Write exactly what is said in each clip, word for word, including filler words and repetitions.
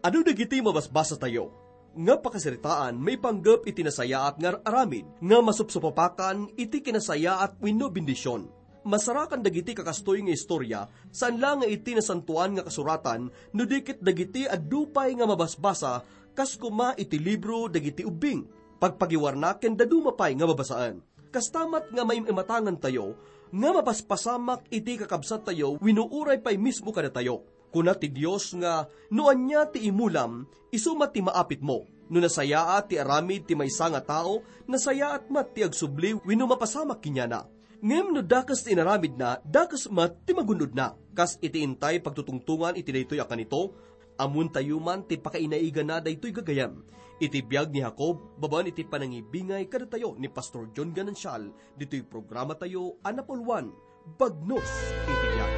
Ano dagiti mabasbasa tayo? Nga pakasiritaan may panggap iti nasaya at nga aramid, nga masupsupapakan iti kinasaya at wenno bendisyon. Masarakan dagiti kakastoy nga istorya, saan lang nga iti nasantuan nga kasuratan, no dikit dagiti adupay nga mabasbasa, kas kuma iti libro dagiti ubing. Pagpagiwarna ken dadumapay nga mabasaan. Kastamat nga maimatangan tayo, nga mapaspasamak iti kakabsat tayo, winuuray pay mismo kada tayo. Kuna ti Diyos nga, noan niya ti imulam, isumat ti maapit mo. No nasaya at ti aramid ti maysa nga tao, nasaya at mat ti agsubli, wino mapasamak kinyana. Ngem no dakas ti inaramid na, dakas mat ti magunod na. Kas iti intay pagtutungtungan iti daytoy akan ito, amun tayo man ti pakainaigan na daytoy gagayam. Iti biyag ni Jacob, baban iti panangibingay kada tayo ni Pastor John Ganancial, dito'y programa tayo, Anapolwan, Bagnos iti biyag.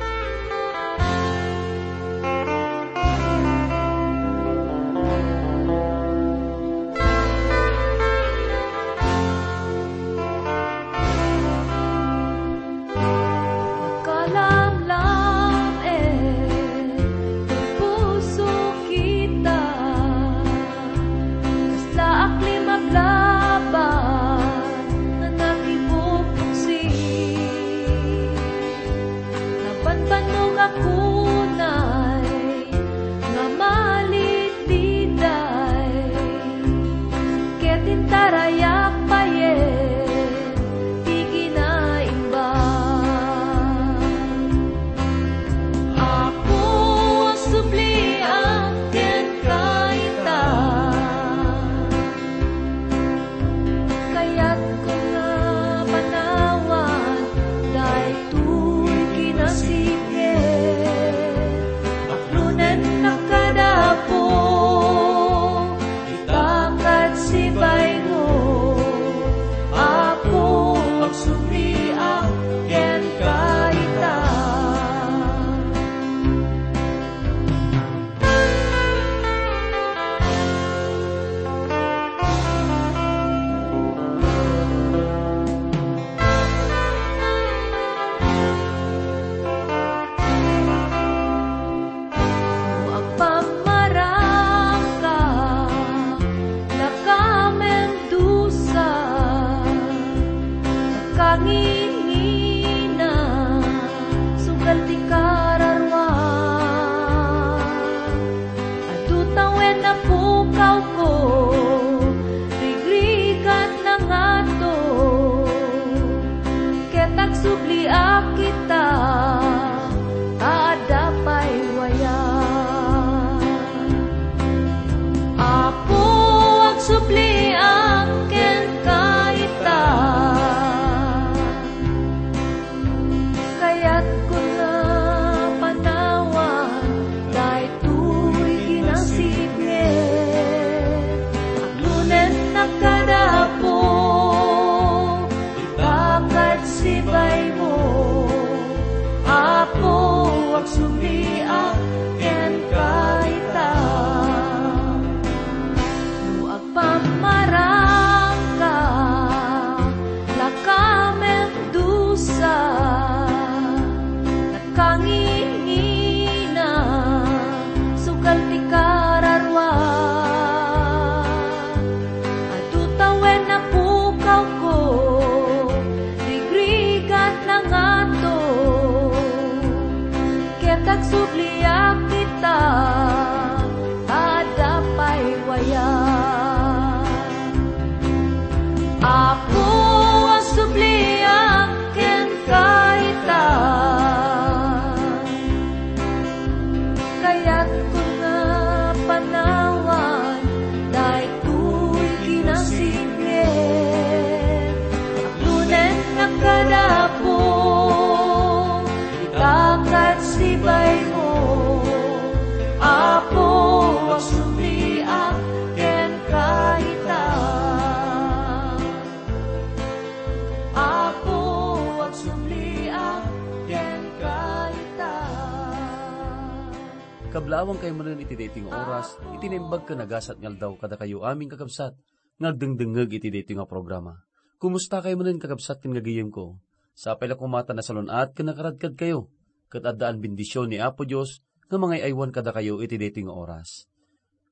Kablawang kayo manan iti dating oras, itinimbag ka nagasat ngal daw kada kayo aming kakabsat, ngagdengdengeg iti dating nga programa. Kumusta kayo manan kakabsat ken ngagayem ko? Sa apela kumata na salunat ken nakaradkad kayo, ket addaan bendisyon ni Apo Dios nga mga aywan kada kayo iti dating oras.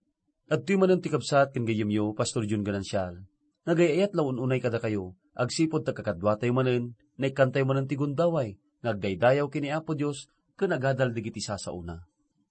At tuy manan ti kabsat ken gayemyo, Pastor Jun Ganansyal, nagayayat laun unay kada kayo, agsipod tagkakadwatay manen, naikantay manen ti gundaway, nagdaydayaw kini Apo Dios ken agadal digiti sasauna.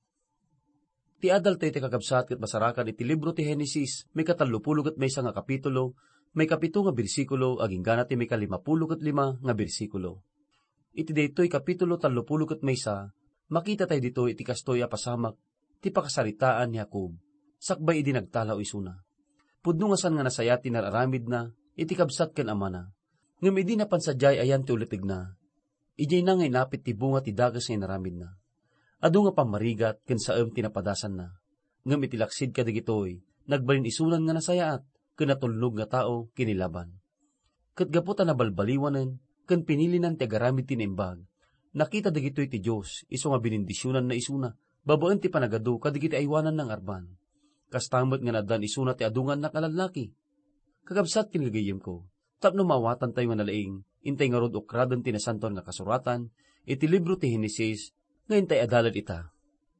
Ti adal tayo ti kakabsat ket masarakan iti libro ti Henesis, may katallupulo ket maysa nga kapitulo, may kapito nga bersikulo, aging gana ti may kalimapulo ket lima nga bersikulo. Iti daytoy kapitulo tallupulo ket maysa, makita tayo dito iti kastoy a pasamak, ti pakasaritaan ni Jacob, sakbay idi nagtalaw isuna. Pudno nga san nga nasaya ti nararamid na, iti kabsat ken amana. Ngem idi napansadyay ayan ti ulitig na, ijay na nga inapit ti bunga ti dagas nga naramid na. Adu nga pamarigat ken saem tinapadasan na. Ngem iti laksid kadigitoy, nagbalin isunan nga nasayaat, ken natulnog nga tao kinilaban. Ket gaputa na balbaliwanen, ken pinilinan ti agaramid ti naimbag, nakita digitoy ti Dios, isu nga binindisyonan na isuna, babaen ti panagadu kadigiti aywanan ng arban. Kastamot nga nadan isuna ti adungan na kalalaki. Kagabsat kinagayim ko, tapno mawatan tayo nga nalaing, intay nga rod okradan ti nasanton nga kasuratan, iti libro ti Henesis, nga intay adalan ita.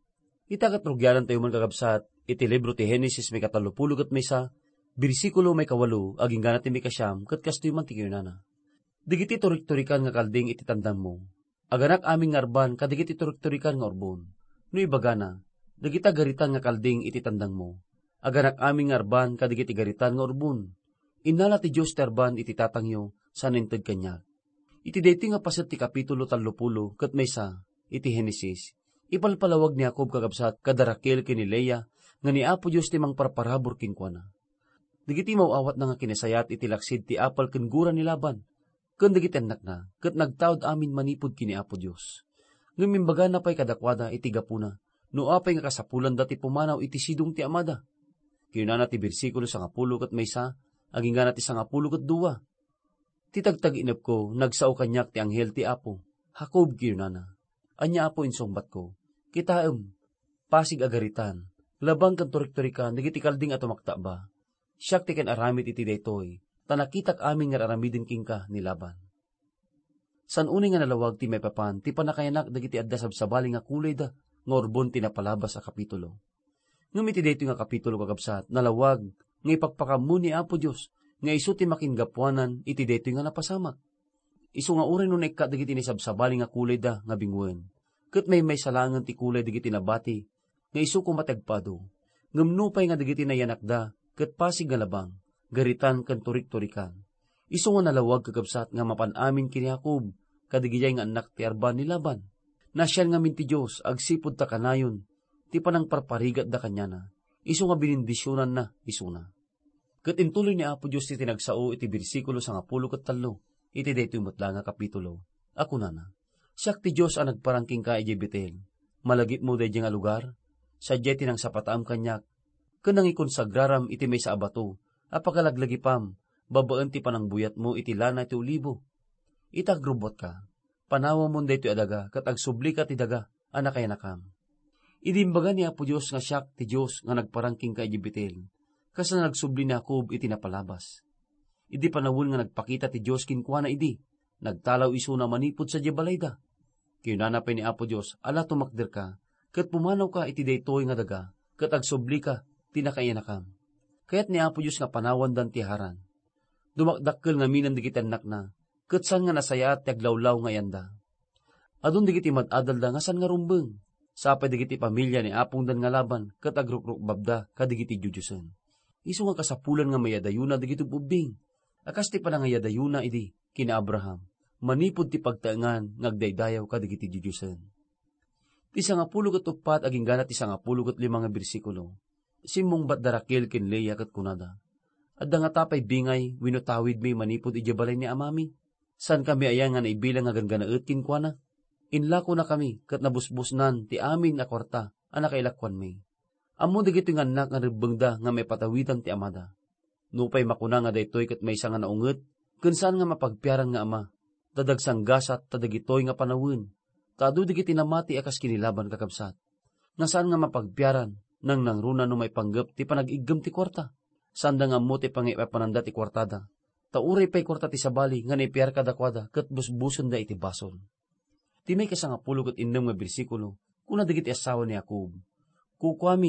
Ita katrugyanan tayo man kagabsat, iti libro ti Henesis may katalupulog at may sa, bersikulo may kawalo, aging ganat ti may kasyam, kat kastoy man ti kiyunana. Digiti turik-turikan nga kalding iti tandang mo, aganak aming ngarban kadigiti turik-turikan nga orbon, no ibagana, dagita garitan nga kalding iti tandang mo. Aganak aming ngarban kadigiti garitan nga orbon. Inala ti Diyos terban iti tatangyo sa nintag kanya. Iti dayti nga paset ti kapitulo tallupulo ket maysa iti Henesis. Ipalpalawag ni Jacob kagabsat kadarakil kini Leia nga ni Apo Diyos ti mangparparabor kinkwana. Digiti mauawat na nga kinasayat iti laksid ti apal ken gura ni Laban. Ken digiti anak na ket nagtaud amin manipod kini Apo Diyos. Ngem imbaga na pay kadakwada iti gapuna. No apay nga kasapulan dati pumanaw iti sidong ti amada. Kiyunana ti bersikulo sa ngapulo ket maysa, aging gana ti sa ngapulo ket duwa. Ti tagtag inep ko, nagsao kanyak ti anghel ti Apo. Jacob kiyunana. Anya Apo insongbat ko. Kitaem, pasig agaritan, labang kan turik-turikan, digiti kalding at umakta ba. Siyak ti ken aramid iti daytoy, tanakitak amin nga aramidin kingka ni Laban. San uni nga nalawag ti may papan, ti panakayanak dagiti adda sabsabali nga kulay da, nga orbon tinapalabas sa kapitulo. Ngum iti daytoy nga kapitulo kagabsat, nalawag, nga ipagpakamu ni Apo Diyos, nga isu ti makinggapuanan, iti daytoy nga napasamak. Isu nga uray nun ikka dagiti ni sabsabali nga kulay da, nga bingwen. Ket may may salangan ti kulay dagiti nabati, nga isu ko matagpado. Ngum nupay nga dagiti nayanak da, ket pasig nga labang, garitan kan turik-turikan. Isu nga nalawag kagabsat, nga mapanamin kini Jacob, kadigiyay nga anak ti arban ni Laban. Nasyal nga min ti Diyos, agsipod ta kanayon, ti panang parparigat da kanyana, isu nga binindisyonan na, isuna. Ket intuloy ni Apo Diyos ti tinagsao iti bersikulo sa ngapulo ket tallo, iti daytoy metla nga kapitulo. Ako nana, siak ti Diyos ang nagparangking ka iti Betel, malagip mo daydi nga lugar, sadya tinang sapataam kanyak, kenang ikonsagraram iti may sa abato, apakalaglagipam, babaen ti panang buyat mo iti lana iti olibo. Itagrubot ka, panawa mo daytoy adaga, kat agsubli ka ti daga, anak kay nakam. Idimbaga ni Apo Diyos nga siyak ti Diyos nga nagparangking ka iti Betel, kas na nagsubli ni Jacob iti napalabas. Idi panawul nga nagpakita ti Diyos kinkwana idi, nagtalaw isu na manipod sa Jebalayda. Kiyunanapay ni Apo Diyos, ala tumakder ka, kat pumanaw ka iti daytoy nga daga, kat agsubli ka, tinakayanakam. Kayat ni Apo Diyos nga panawan dan ti haran. Dumakdakkel nga minan digiti anak na, kat san nga nasaya at taglawlaw nga yanda. Adun digiti madadal da nga san nga rumbeng, sapay digiti pamilya ni Apong dan nga Laban, kat agrukruk babda kadigiti jujusen. Isu nga kasapulan nga mayadayuna digiti bubing, akas ti panangayadayuna idi, kina Abraham, manipod ti pagtaengan, ngagdaydayaw kadigiti jujusen. Ti sangapulo ket upat aging gana ti sangapulo ket lima nga bersikulo, simong bat darakil ken Leia ket kunada. Adda nga tapay bingay, winutawid mi manipod iti balay ni amami, san kami ayan nga naibilang nga ganganaet kinkwana? Inlako na kami, kat nabusbusnan, ti amin na kwarta, anak kailakwan may. Amo digiti nga anak nga rebengda nga may patawitan ti amada. Nupay makuna nga daytoy kat may nga naunget, kun saan nga mapagpiaran nga ama, tadagsang gasat, tadagitoy nga panawin, tadu digiti namati akas kinilaban kakabsat. Nga saan nga mapagpiaran, nang nangruna no may panggap ti panag-igam ti kwarta. Sanda nga mo ti pangipapananda ti kwartada. Tauray pa'y kwarta ti sabali, nga naipiar kadakwada, kat busbuson da iti basol. Ti may kasangapulo ket innem nga bersikulo, kuna digiti asawa ni Jacob. Kukwami,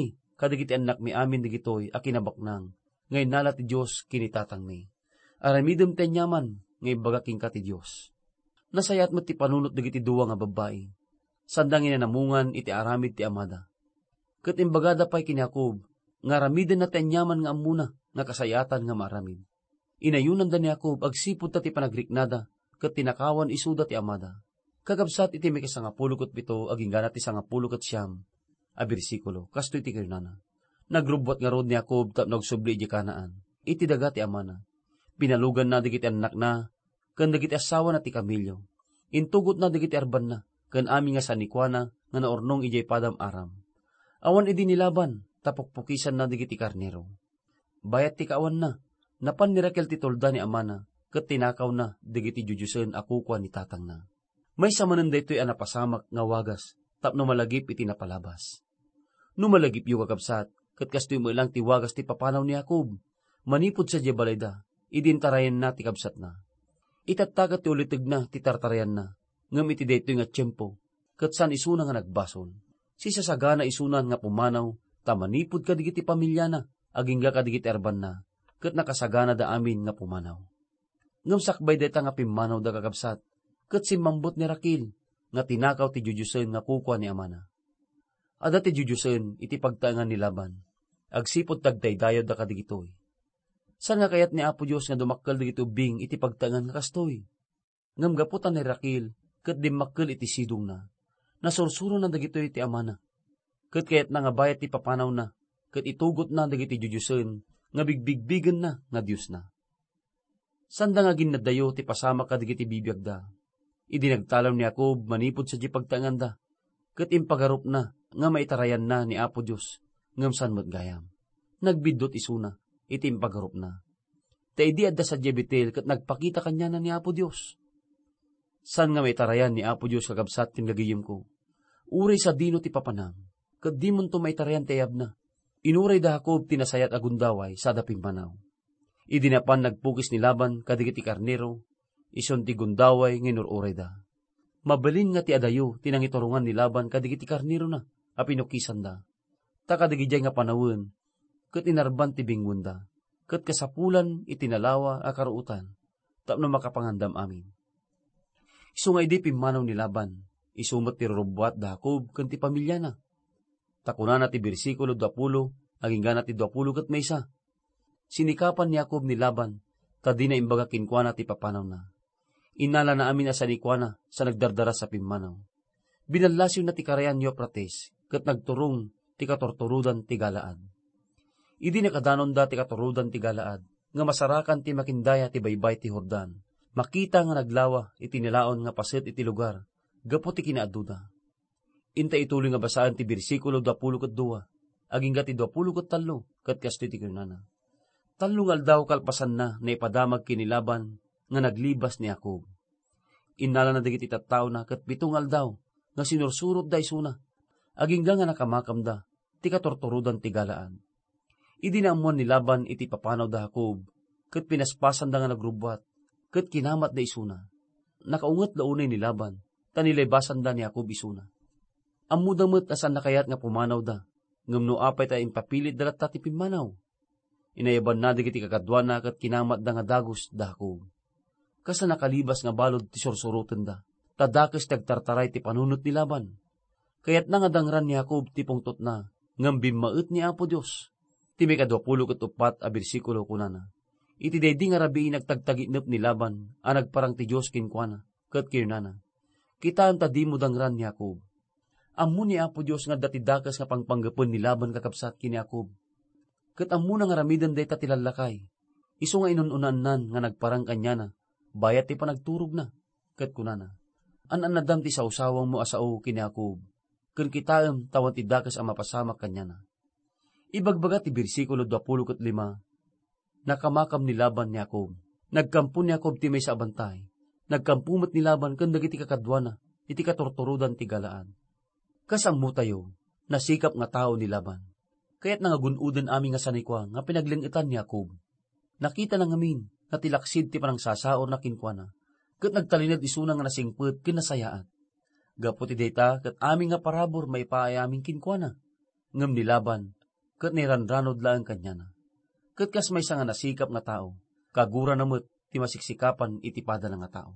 kadagiti anak mi amin digitoy a kinabaknang, ngay nala ti Diyos kinitatang mi. Aramidem ten yaman, ngay bagaking ka ti Diyos. Nasayat mo ti panunot digiti duwa nga babae. Sandang inanamungan iti aramid ti amada. Ket imbagada pa'y kiniakob, nga aramiden na ten yaman nga amuna, nga kasayatan nga maramid. Inayunan da ni Jacob, agsipod ta ti panagriknada, ket tinakawan isuda ti amada. Kagabsat iti may kasangapulo ket pito, aging gana ti sangapulo ket siyam, a bersikulo, kastoy ti kirnana. Nagrubwat nga rod ni Jacob, tap nagsubli di Kanaan, iti daga ti amana. Pinalugan na digiti anak na, ken digiti asawa na ti Kamilyo. Intugot na digiti arban na, ken ami nga sanikwana, nga naornong ijay padam aram. Awan idi nilaban, tapokpukisan na digiti karnero. Bayat ti kaawan na, napan ni Raquel ti tolda ni amana, ket tinakaw na digiti jujusen akukwa ni tatang na. May samanen daytoy a napasamak nga wagas, tapno malagip iti napalabas. No malagip yu kakabsat, ket kastoy mo ilang ti wagas ti papanaw ni Jacob, manipod sa Jebalayda, idintarayan na ti kabsat na. Itattagat ti ulitig na ti tartarayan na, ngam iti daytoy nga tiyempo, ket san isuna nga nagbason. Si sasagana isunan nga pumanaw, tamanipod kadigiti pamilya na, agingga kadigiti arban na, ket nakasagana da amin nga pumanaw. Ngam sakbay deta nga pimanaw da kakabsat, ket simmambot ni Raquel, nga tinakaw ti jujusen nga kukwa ni amana. Ada ti jujusen iti pagtaengan ni Laban, agsipod tagdaydayod da kadigitoy. San nga kayat ni Apo Diyos nga dumakkel digiti ubing iti pagtaengan nga kastoy? Ngam gaputan ni Raquel, ket dimmakkel iti sidong na, nasursuro na dagitoy iti amana. Ket kayat na nga bayat ti papanaw na, ket itugot na dagiti jujusen, nga bigbigbigen na nga Diyos na. Sanda nga ginadayo ti pasama kadigiti bibiyagda. Idinagtalaw ni Jacob manipod sa di pagtaengan da, ket impagarup na, nga maitarayan na ni Apo Diyos, ngam san met gayam. Nagbidot isuna, iti impagarup na. Ta idi adda sa Jebetel, ket nagpakita kanya na ni Apo Diyos. San nga maitarayan ni Apo Diyos kagabsat tin gagiyem ko? Uray sa dino ti papanam, ket di mon to maitarayan ti ayab na. Inuray da Jacob tinasayat agundaway sa daping manaw. Idinapan nagpukis ni Laban kadigiti karnero, ison ti gundaway nginururay da. Mabalin nga ti adayo tinangiturungan ni Laban kadigiti karnero na, a pinukisan da. Ta kadigijay nga panawin, ket inarban ti bingwen da, ket kasapulan itinalawa a karuutan, tapno makapangandam amin. Isu nga idi pimanaw ni Laban, isumot ti rurubwat da Jacob ken ti pamilya na. Takuna na ti bersikulo dwapulo, aging gana ti dwapulo ket maysa. Sinikapan ni Jacob ni Laban, ta di na imbaga kinkwana ti papanaw na. Inala na amin asanikwana sa nagdardara sa pimanaw. Binallasyo na ti karayan ni Euphrates, ket nagturong ti katorturudan ti Galaad. Idi nakadanon da ti katorudan ti Galaad, nga masarakan ti makindaya ti baybay ti Jordan. Makita nga naglawa iti nilaon nga paset iti lugar, gapo ti kinaaduda. Inta ituloy nga basaan ti bersikulo dwapulo ket dua, aging gati dwapulo ket tallo, ket kastoy ti kunana. Tallo nga aldaw kalpasan na na ipadamag kinilaban nga naglibas ni Jacob. Inala na dagiti tattao na ket pitong aldaw nga sinursurot da isuna, aging nga nakamakam da ti katorturudan ti Galaad. Idinaamuan ni Laban iti papanaw da Jacob, ket pinaspasan da nga nagrubwat, ket kinamat da isuna. Nakaunget da unay ni Laban, tanilaybasan da ni Jacob isuna. Amudamet asan nakayat nga pumanaw da, ngem no apay ta impapilit dalat ta ti pimanaw. Inayaban na digiti kakadwana ket kinamat da nga dagos da Jacob. Kasa nakalibas nga balod ti sursuroten da, tadakes tagtartaray ti panunot ni Laban. Kayat na nga dangran ni Jacob ti pungtot na, ngam bimaet ni Apo Diyos. Ti may kadwapulo ket upat a bersikulo kunana. Iti daydi nga rabii nagtagtaginep ni Laban, a nagparang ti Diyos kinkwana, ket kinana. Kitaan ta di mo dangran ni Jacob. Ammo ni Apo Diyos nga dati dakas nga pangpanggapon ni Laban kakabsat kini Jacob. Ket ammo na nga ramidan dayta ti lalakay. Isu nga inununan nan nga nagparang kanya na, bayat ti panagturog na, ket kunana. An-an nadam ti sausawang mo asao kini Jacob, ken kitaem tawan ti dakas a mapasamak kanya na. Ibagbaga ti bersikulo dwapulo ket lima, nakamakam ni Laban ni Jacob. Nagkampo ni Jacob ti may sa abantay. Nagkampumet ni Laban ken dagiti kakadwana, iti katorturudan ti Galaad. Kasammo tayo, nasikap nga tao ni Laban. Kaya't nangagunuden amin nga sanikwa nga pinaglingitan ni Jacob. Nakita lang amin, nga tilaksid ti panang sasaor na kinkwana, ket nagtalinad isuna nga nasingpet kinasayaat. Gapot ti dayta ket amin nga parabor may paay amin kinkwana. Ngem ni Laban, kat niranranod laang kanya na. Kat kas may nga nasikap nga tao, kagura namot ti masiksikapan iti padala nga tao.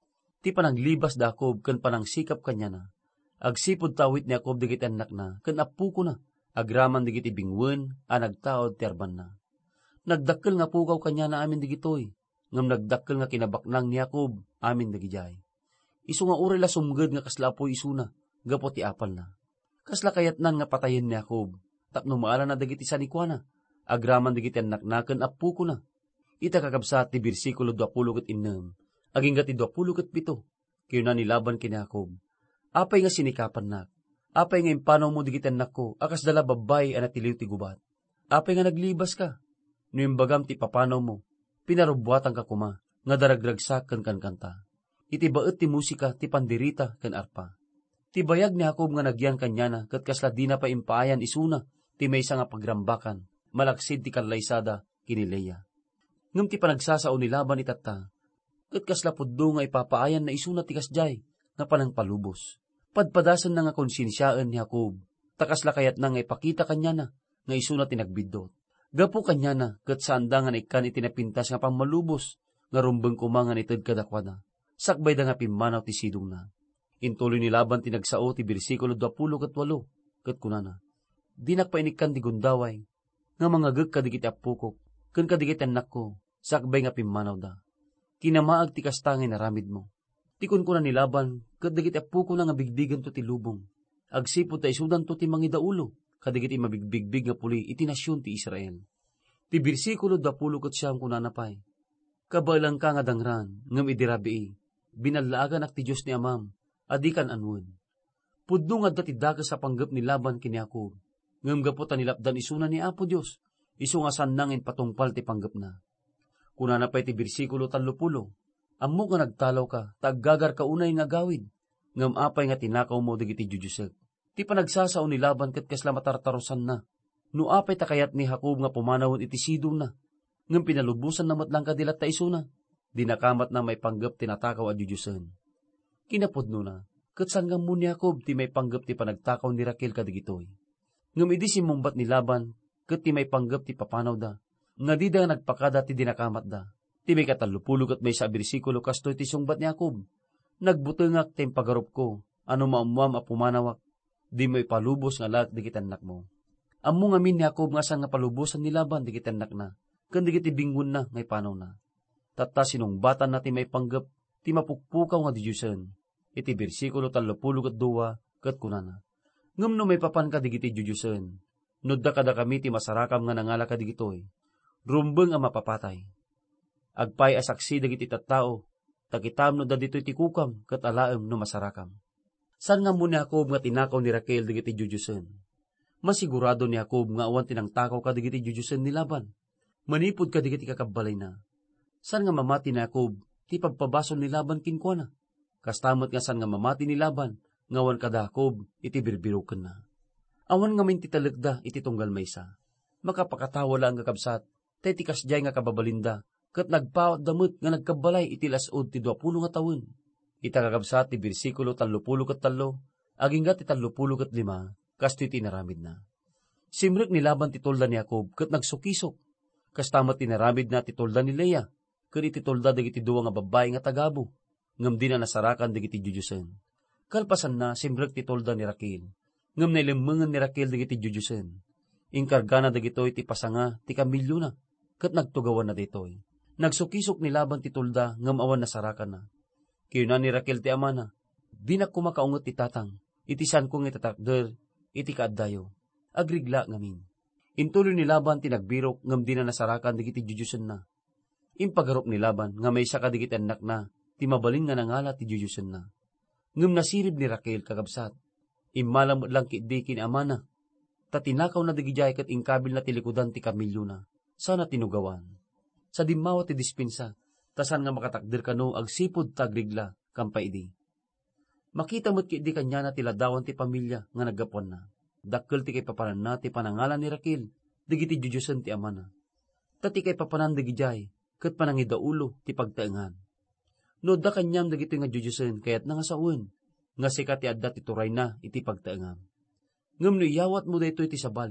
Ti pananglibas da Jacob ken panangsikap kanya na, agsipod tawit ni Jacob digiti anak na, ken apuko na, agraman digiti bingwen, a nagtaod ti arban na. Nagdakkel nga pukaw kanya na amin digitoy, ngam nagdakkel nga kinabaknang ni Jacob, amin dagijay. Isu nga uri la sumged nga kasla po isuna, gapo ti apal na. Kasla kayatnan nga patayen ni Jacob, tapno maala na dagiti sanikwana, agraman digiti anak na, ken apuko na. Ita kakabsat ti bersikulo dwapulo ket innem, aging gati dwapulo ket pito, kayo na nilaban kini Jacob. Apay nga sinikapan nak, apay nga impanaw mo digiti anak ko, akas dala babay ana tiliw ti gubat. Apay nga naglibas ka, no imbagam ti papanaw mo, pinarubwatan ka kuma, nga daragragsak ken kan kanta. Iti baet ti musika, ti pandirita ken arpa. Ti bayag ni Jacob nga nagyan kanya na, ket kasla di na pa impaayan isuna, ti maysa nga pagrambakan, malaksid ti kanlaysada kini Leia. Ngem ti panagsasao ni Laban itata, ket kasla puddo nga ipapaayan na isuna ti kasjay, nga panang palubos. Padpadasan na nga konsensyaan ni Jacob, takasla kayat na nga ipakita kanya na, nga isuna ti nagbidot. Gapu kanya na, ket saan da nga naikan itinapintas nga pangmalubos, nga rumbeng kumangan ited kadakwada. Sakbay da nga pimanaw ti sidong na. Intuloy ni Laban ti nagsao ti bersikulo dwapulo ket walo, ket kunana, dinak painikan ti gundaway, nga mangagek kadigiti apukok, ken kadigiti anak ko, sakbay nga pimanaw da. Kinamaag ti kastangay na ramid mo. Tikon ko na ni Laban, kadigiti apuko na nga bigbigan to ti lubong. Agsipod ta isudan to ti mangidaulo, kadigiti mabigbigbig nga puli iti nasyon ti Israel. Ti bersikulo dwapulo ket siyam kunanapay. Kabalang ka nga dangran, ngem idirabii, binalaagan ak ti Diyos ni Amam, adikan anwen. Pudno nga dati dagas sa panggap ni Laban kini Jacob, ngem gapo ta nilapdan isuna ni Apo Diyos, isu nga sannangin patungpal ti panggap na. Kunana pa'y ti bersikulo tallupulo, ammo nga nagtalaw ka, taggagar ka unay nga gawid, ngam apay nga tinakaw mo digiti jujusek. Ti panagsasao ni Laban ket kasla matartarosan na, no apay takayat ni Jacob nga pumanawon iti sidong na, ngam pinalubusan na matlang kadilat ta isuna, dinakamat na may panggap tinatakaw a jujusen. Kinapudno na, ket saan nga mo ni Jacob ti may panggap ti panagtakaw ni Raquel kadigitoy. Ngam idi simumbat ni Laban, ket ti may panggap ti papanaw da, nga di da nagpakada ti dinakamat da. Ti may katalupulog at may sa bersikulo kastoy ti sungbat ni Jacob. Nagbutengak ti pagarup ko, ano maamuam a pumanawak, di mo ipalubos nga lahat di kitanak mo. Ammo nga min ni Jacob nga saan nga palubosan ni Laban di kitanak na, kundi kiti bingun na ngay panaw na. Tatta sinungbatan na ti may panggap, ti mapukpukaw nga di Diyosen. Iti bersikulo talupulog at duwa, kat kunana. Ngam no may papan ka di kiti Diyosen, nudda kada kami ti masarakam nga nangala ka di gitoy. Rumbeng ang mapapatay. Agpay asaksi dagiti tattao, takitam no dadito'y tikukam, kat alaem no masarakam. San nga muna Jacob nga tinakaw ni Raquel dagiti jujusen? Masigurado ni Jacob nga awan tinangtakaw ka dagiti jujusen ni Laban. Manipod ka dagiti kakabalay na. San nga mamati ni Jacob, ti pagpabason ni Laban kinkwana? Kastamot nga san nga mamati ni Laban, ngawan kada Jacob, iti birbiruken na. Awan nga min titalagda, iti tunggal maysa. Makapakatawa lang nga kabsat, tay ti kasjay nga kababalinda, kat nagpawat damot nga nagkabalay iti lasod ti dwapulo nga tawen. Ita kakabsat ti bersikulo tallupulo kat tallo, aging gat ti tallupulo kat lima, kasto iti naramid na. Simrek ni Laban ti tolda ni Jacob, kat nagsukisok, kastamat ti naramid na ti tolda ni Leia, kat iti tolda dagiti duwa nga babae nga tagabo, ngam di na nasarakan dagiti jujusen. Kalpasan na simrek ti tolda ni Raquel, ngam nailemengan ni Raquel dagiti jujusen. Inkarga na dagitoy ti pasanga ti kamilyo na, kat nagtugawan na ditoy. Nagsukisok ni Laban ti tolda, ngam awan nasarakan na. Kayo na ni Raquel ti ama na, di na kumakaungot ti tatang, iti san kong itatakder, iti kaaddayo. Agrigla ngamin. Intuloy ni Laban ti nagbirok, ngam di na nasarakan digiti jujusen na. Impagarop ni Laban, nga may saka digiti anak na, ti mabaling nga nangala ti jujusen na. Ngam nasirib ni Raquel kakabsat, imalam lang kidi kin ama na, tatinakaw na digijay kat ingkabil na tilikudan ti kamilyo na, sana tinugawan. Sa dimawa ti dispensa, tasan nga makatakder kano agsipod tagrigla, kampay di. Makita mo't kidi kanya na tiladawan ti pamilya nga naggapuan na. Dakkel ti kay papanan na ti panangalan ni Raquel, digiti jujusen ti ama na. Tati kay papanan digijay, kat panangidaulo ti pagtaengan. No da kanyam dagiti nga jujusen kayat nga sauen, nga sikat ti adda ti turay na iti pagtaengan. Ngem no iyawat mo daytoy ti sabali,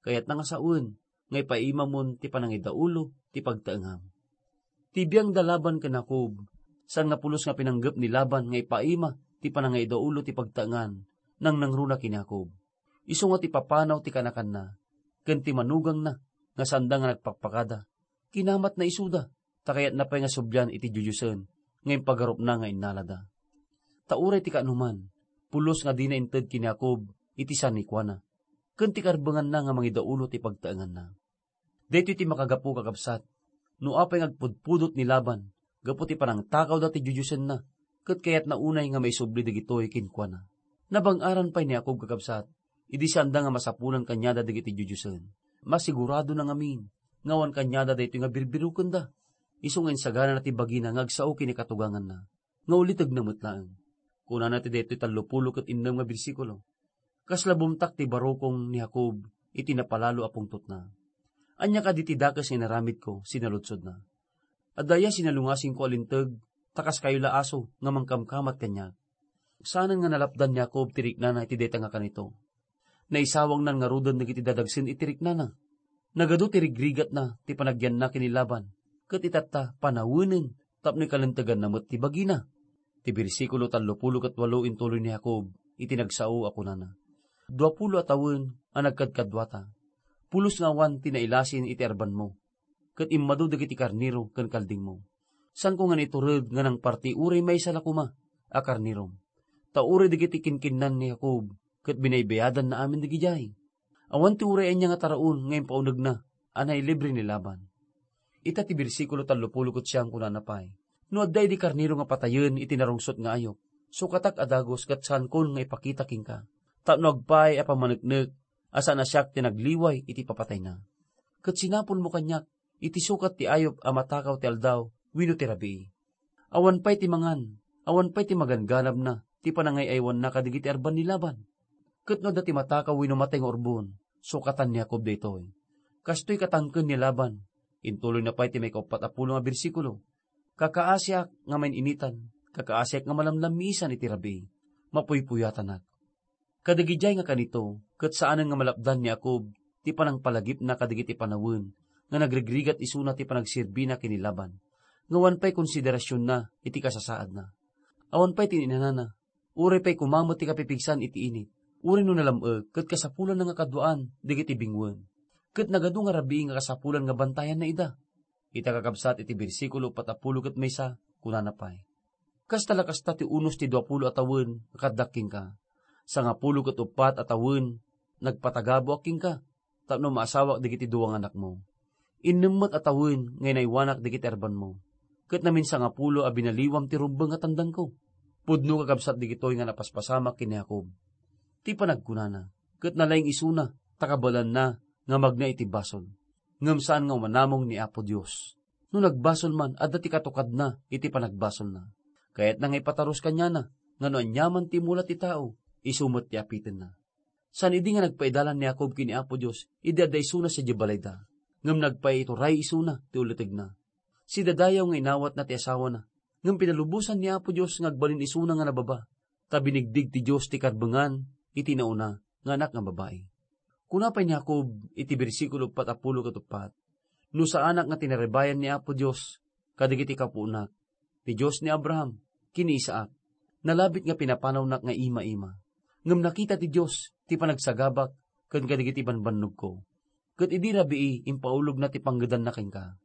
Kayat na nga saun, ngay paimamon ti panangidaulo, ti pagtaengam. Tibiyang dalaban ka Jacob, saan nga pulos nga pinanggap ni Laban ngay paima, ti panangidaulo ti pagtaengan, nang nangruna kini Jacob. Isu nga ti papanaw ti kanakan na, ken ti manugang na, nga sanda nga nagpakpakada. Kinamat na isuda, takayat na pa nga subyan iti jujusen, ngayon pagarup na nga inalada. Tauray ti kaanuman, pulos nga di na inted kini Jacob, iti sanikwana. Ken ti karbengan na nga mangidaulo ti pagtaengan na. Dito ti makagapu kakabsat, no apay ngagpudpudot ni Laban, gapu ti panang takaw da ti jujusen na, ket kayat na unay nga may subli digitoy kinkwana. Nabang-aran pay ni Jacob kakabsat, idi sanda nga masapunan kanyada digiti jujusen. Masigurado na ngamin, ngawan kanyada dito nga birbiruken da. Isungin sagana na ti bagina ngagsao kini katugangan na, nga ulitag na mutlaan. Kuna na ti dito talupulo ket innem nga bersikulo. Kasla bumtak ti barokong ni Jacob, iti napalalo apungtot na. Anya ka diti dakas nga naramid ko, sinalutsod na. Adaya sinalungasing ko alintag, takas kayo laaso, nga mangkamkamat kanya. Sanan nga nalapdan ni Jacob tirik na na iti deta nga kanito. Naisawang nan nga rudan nagiti dadagsin itirik na na. Nagado tirigrigat na, ti panagyan na kinilaban. Kat itata panawunin, tapnoy kalantagan na mo't ti bagina. Ti bersikulo talupulo kat walo intuloy ni Jacob, itinagsao ako na na. Duapulo atawin, ang nagkadkadwata. Pulos nga wan tinailasin iti arban mo. Kat imado dagiti karniro kan kalding mo. San ko nga niturod nga ng parti uray may salakuma, a karnirom. Ta uray dagiti kinkinan ni Jacob, kat binaybayadan na amin digijay. Awan ti uray niya nga taraon ngayon paunag na, anay libre ni Laban. Ita ti bersikulo talupulo kat siyang kunanapay. No adday di karniro nga patayon itinarungsot nga ayok. So katak adagos kat saan kon nga ipakita king ka. Tapno agpay a pamanagnek, asa na siyak tinagliway iti papatay na. Kat sinapon mo kanyak, iti sukat ti ayop a matakaw ti aldaw, wino ti rabi. Awan pay ti mangan, awan pay ti maganganab na, ti panangay aywan na kadigiti arban ni Laban. Kat no dati matakaw wino matay nga orbon, sukatan ni Jacob detoy. Kastoy katangken ni Laban, intuloy na pay ti may kaupat apulo nga bersikulo. Kakaasyak nga main initan, kakaasyak nga malamlamisan iti rabi, mapuypuyatan ak. Kadigijay nga kanito, kat saanan nga malapdan ni Jacob, ti panang palagip na kadigiti panawin, nga nagrigrigat isuna ti panagsirbi na kinilaban. Ngawan pa'y konsiderasyon na, iti kasasaad na. Awan pa'y tininanana, uri pa'y kumamot ti kapipigsan iti init. Uri no nalamag, kat kasapulan na nga kaduan, digiti bingwen. Kat nagado nga rabi nga kasapulan nga bantayan na ida. Ita kakabsat iti bersikulo patapulo kat maysa, kunanapay. Kas talakasta ti unos ti duapulo atawin, kadakking ka. Sa nga pulo kat upat atawin, nagpatagabo aking ka, tapno maasawak digiti duwang anak mo. Innemot atawin, ngay naiwanak digiti erban mo. Kat namin sa nga pulo a binaliwam ti rumbang at tandang ko. Pudno kakabsat digitoy nga napaspasamak kini Jacob. Ti panagkunana, kat nalaying isuna, takabalan na, nga magna iti basol. Ngam saan nga manamong ni Apo Diyos. No nagbasol man, adda ti katukad na, iti panagbasol na. Kaya't nang ipataros kanya na, nga no anyaman ti mulat ti tao, isumot ti apitin na. San idi nga nagpaidalan ni Jacob kini Apo Diyos, idi adda isuna sa Jebalayda. Ngam nagpay ito ray isuna, ti ulitig na. Si dadayaw nga inawat na ti asawa na. Ngam pinalubusan ni Apo Diyos ngagbалin isuna nga nababa. Tabinigdig ti Diyos ti karbengan, iti nauna, nga anak nga babae. Kunapay ni Jacob, iti bersikulo patapulo katupat. No sa anak nga tinarebayan ni Apo Diyos, kadigiti kapunak, ti Diyos ni Abraham, kini Isaak, nalabit nga pinapanaw nak nga ima-ima. Ngam nakita ti Diyos, ti panagsagabak, kan kadigiti banbannog ko. Kat idi rabii, impaulog na ti panggadan na king ka.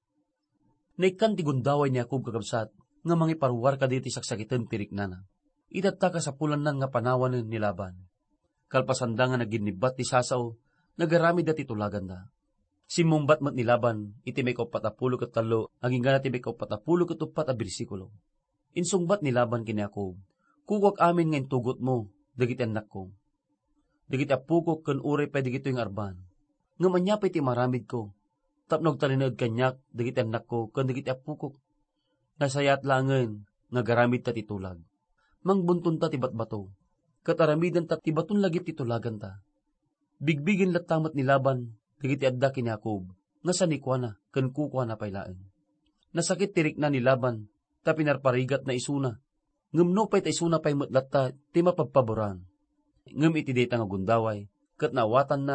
Naikan ti gundaway ni Jacob kakabsat, nga mangiparuwar ka diti saksakitan pirik nana. Itatta ka sa pulan nan nga panawanan ni Laban. Kalpasanda nga naginibat ti sasaw, nagaramid dati tulagan da. Simumbat mat ni Laban, iti may kaupatapulo kat talo, aging gana ti may kaupatapulo kat upat a bersikulo. Insungbat ni Laban kini Jacob, kukwak amin ngayon tugot mo, dagiti anak ko. Dagiti apukok kan uray pa dagito yung arban. Ngaman niya pa iti maramid ko, tapnog talinod kanyak, dagiti anak ko, kan dagiti apukok. Nasayat langan, nga garamid ta titulag. Mangbuntun ta ti batbato, kataramidan ta ti baton lagip titulagan ta. Bigbigin latamat ni Laban, dagiti adda kini Jacob, nga sanikwana, kan kukwana pailaan. Nasakit tirik na ni Laban, ta pinarparigat na isuna. Ngumno pa'y ta isuna pa'y mutlat ta, ti mapagpaboran. Ngum iti data nga gundaway, kat naawatan nan,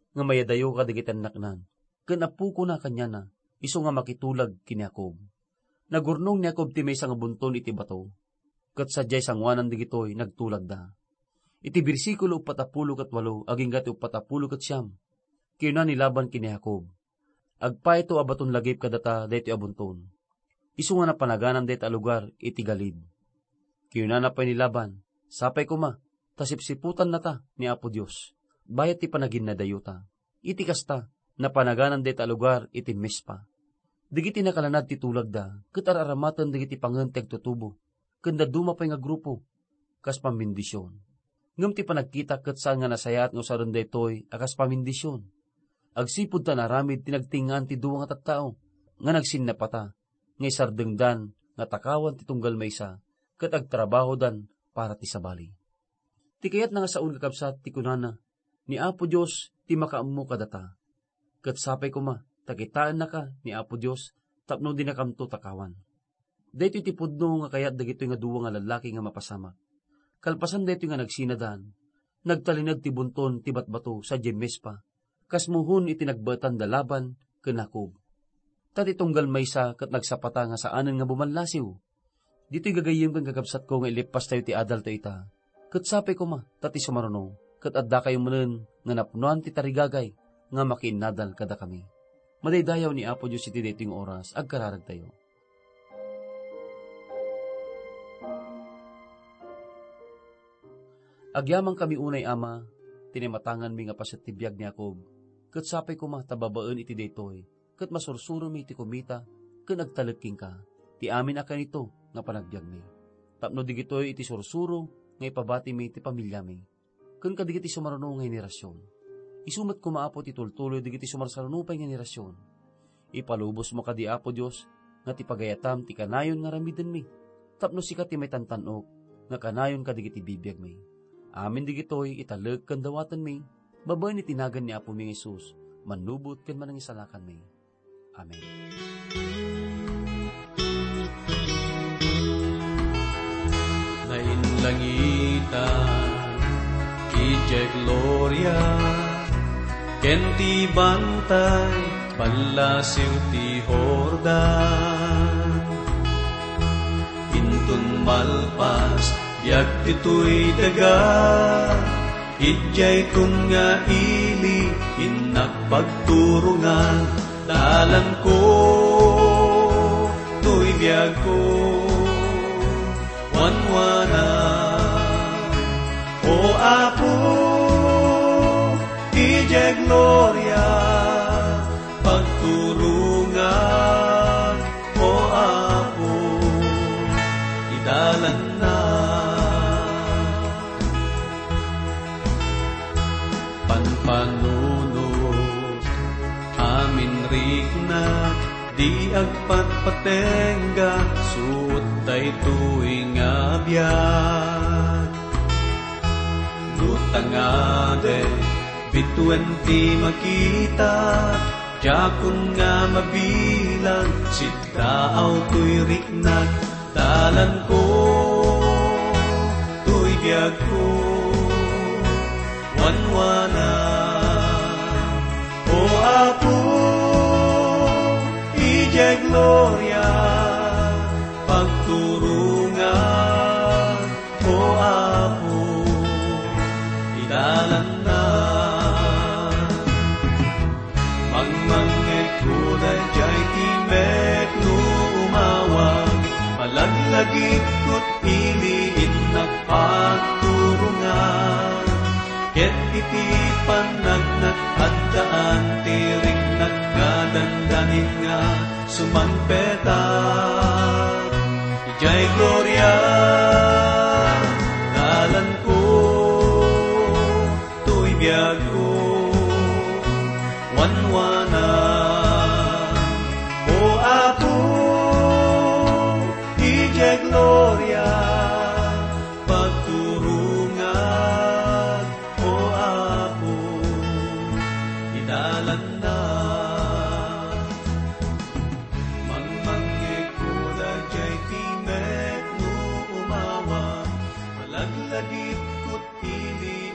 nga mayadayo ka digitan naknan. Ken apu ko na kanya na, iso nga makitulag kini Jacob. Nagurnong ni Jacob ti maysa nga bunton iti bato. Ket sadyay sangwanan digitoy nagtulag da. Iti bersikulo upatapulo ket walo aging gati upatapulo ket siyam. Kina ni Laban kini Jacob. Agpa ito abaton lagip kadata daytoy abunton. Isu nga napanaganan dayta lugar iti Galid. Kina na pa ni Laban, sapay ko ma, tasipsiputan na ta ni Apo Dios. Bayat ti panagin na dayuta. Iti kasta napanaganan dayta lugar iti Mispa. Digiti nakalanad ti tulag da, ket araramatan digiti pangenteg tutubo. Kenda duma pay nga grupo kas pamindisyon. Ngem ti panagkita ket saan nga nasayat nga usaron daytoy akas pamindisyon. Agsipud ta naramid tinagtingan ti duwa nga tattao nga nagsinnapata nga isardengdan nga takawan ti tunggal maysa ket agtrabaho dan para ti sabali. Ti kayat nga saun kakabsat ti kunana ni Apo Dios ti makaammo kadata. Ket sapay ko ma takitaan na ka ni Apo Dios tapno di nakamto takawan. Daytoy ti pudno nga kayat dagitoy nga duwa nga lalaki nga mapasama. Kalpasan daytoy nga nagsinadan, nagtalinag ti bunton ti batbato sa Mespa. Kasmuhon iti nagbatan da Laban ken Jacob. Tati tunggal maysa ket nagsapata nga saanen nga bumanlasiw. Dito'y gagayem kang kakabsat ko nga ilipas tayo ti adal ta ita. Ket sapay ko ma, tati sumaruno, ket adda kayo manen nga napnuan ti tarigagay nga makinnadal kada kami. Madaydayaw ni Apo Diyos iti dating oras, agkararag tayo. Agyamang kami unay ama, tinimatangan mi nga paset ti biag ni Jacob. Ket sapay ko ma, tababaen iti daytoy, ket masursuro mi iti kumita, ken agtalagking ka, ti amin akan ito nga panagbiag mi. Tapno digitoy iti sursuro, nga ipabati mi iti pamilya mi. Ken kadigiti sumaruno nga henerasyon. Isumat ko maapo ti tultuloy digiti sumarsaruno pay nga henerasyon. Ipalubos mo kadi Apo Dios, nga ti pagayatam ti kanayon nga ramiden mi. Tapno sikat ti may tantanok, nga kanayon kadigiti bibiyag mi. Amin digitoy italeg ken dawatan mi, babaen itinagan ni Apo mi Jesus, manubot ken manangisalakan mi. Amen. Nainlangitan, ije gloria, ken ti bantay, palasiw ti Jordan. Intun malpas, biag tito'y daga, ijay kun nga ili, inakpagturungan, dalan ko, to'y biag ko, wanwana. O Apo, ijay gloria, pagturungan, o Apo, idalan na. Panpanunod, amin rikna, di agpatpatengga, suot tay tuwing abiyag. Lutangade, bituan ti makita, jakun nga mabilang, sitaaw tuy riknag, dalan ko, tuy biyag ko, wanwana. O Apo, ije gloria, pagturungan, o Apo, idalan na. Mangmangit ko na jay timek no umawag, malaglagit ko't iliin na pagturungan. Ket iti panagnak at daan tirik nagkadandanin nga sumangpetak. Ijay gloria, dalan ko, tuy biyag ko, wanwana. O Apo, ijay gloria, pagturungan, o Apo, idalan na. Mangmangit ko na jay timek no umawa, malaglagit ko't ili